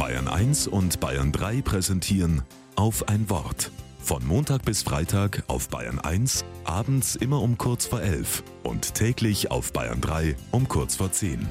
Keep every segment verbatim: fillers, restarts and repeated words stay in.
Bayern eins und Bayern drei präsentieren Auf ein Wort. Von Montag bis Freitag auf Bayern eins, abends immer um kurz vor elf und täglich auf Bayern drei um kurz vor zehn.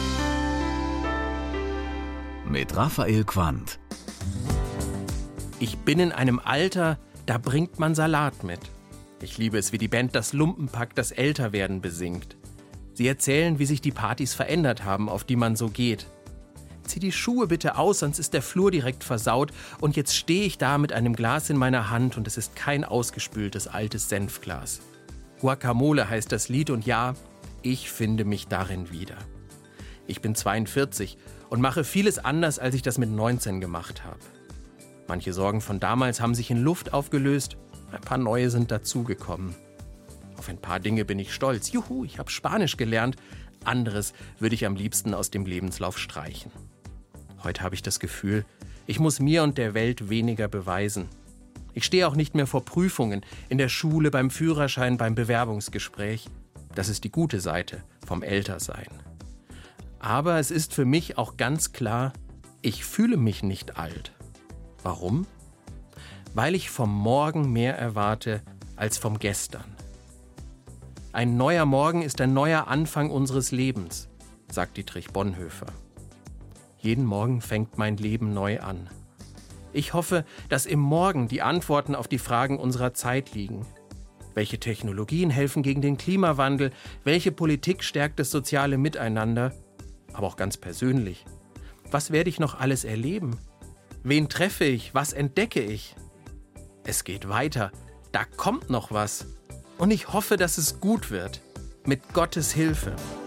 Mit Raphael Quandt. Ich bin in einem Alter, da bringt man Salat mit. Ich liebe es, wie die Band Das Lumpenpack das Älterwerden besingt. Sie erzählen, wie sich die Partys verändert haben, auf die man so geht. Zieh die Schuhe bitte aus, sonst ist der Flur direkt versaut. Und jetzt stehe ich da mit einem Glas in meiner Hand und es ist kein ausgespültes altes Senfglas. Guacamole heißt das Lied und ja, ich finde mich darin wieder. Ich bin zweiundvierzig und mache vieles anders, als ich das mit neunzehn gemacht habe. Manche Sorgen von damals haben sich in Luft aufgelöst, ein paar neue sind dazugekommen. Auf ein paar Dinge bin ich stolz. Juhu, ich habe Spanisch gelernt. Anderes würde ich am liebsten aus dem Lebenslauf streichen. Heute habe ich das Gefühl, ich muss mir und der Welt weniger beweisen. Ich stehe auch nicht mehr vor Prüfungen, in der Schule, beim Führerschein, beim Bewerbungsgespräch. Das ist die gute Seite vom Ältersein. Aber es ist für mich auch ganz klar, ich fühle mich nicht alt. Warum? Weil ich vom Morgen mehr erwarte als vom Gestern. Ein neuer Morgen ist ein neuer Anfang unseres Lebens, sagt Dietrich Bonhoeffer. Jeden Morgen fängt mein Leben neu an. Ich hoffe, dass im Morgen die Antworten auf die Fragen unserer Zeit liegen. Welche Technologien helfen gegen den Klimawandel? Welche Politik stärkt das soziale Miteinander? Aber auch ganz persönlich. Was werde ich noch alles erleben? Wen treffe ich? Was entdecke ich? Es geht weiter. Da kommt noch was. Und ich hoffe, dass es gut wird. Mit Gottes Hilfe.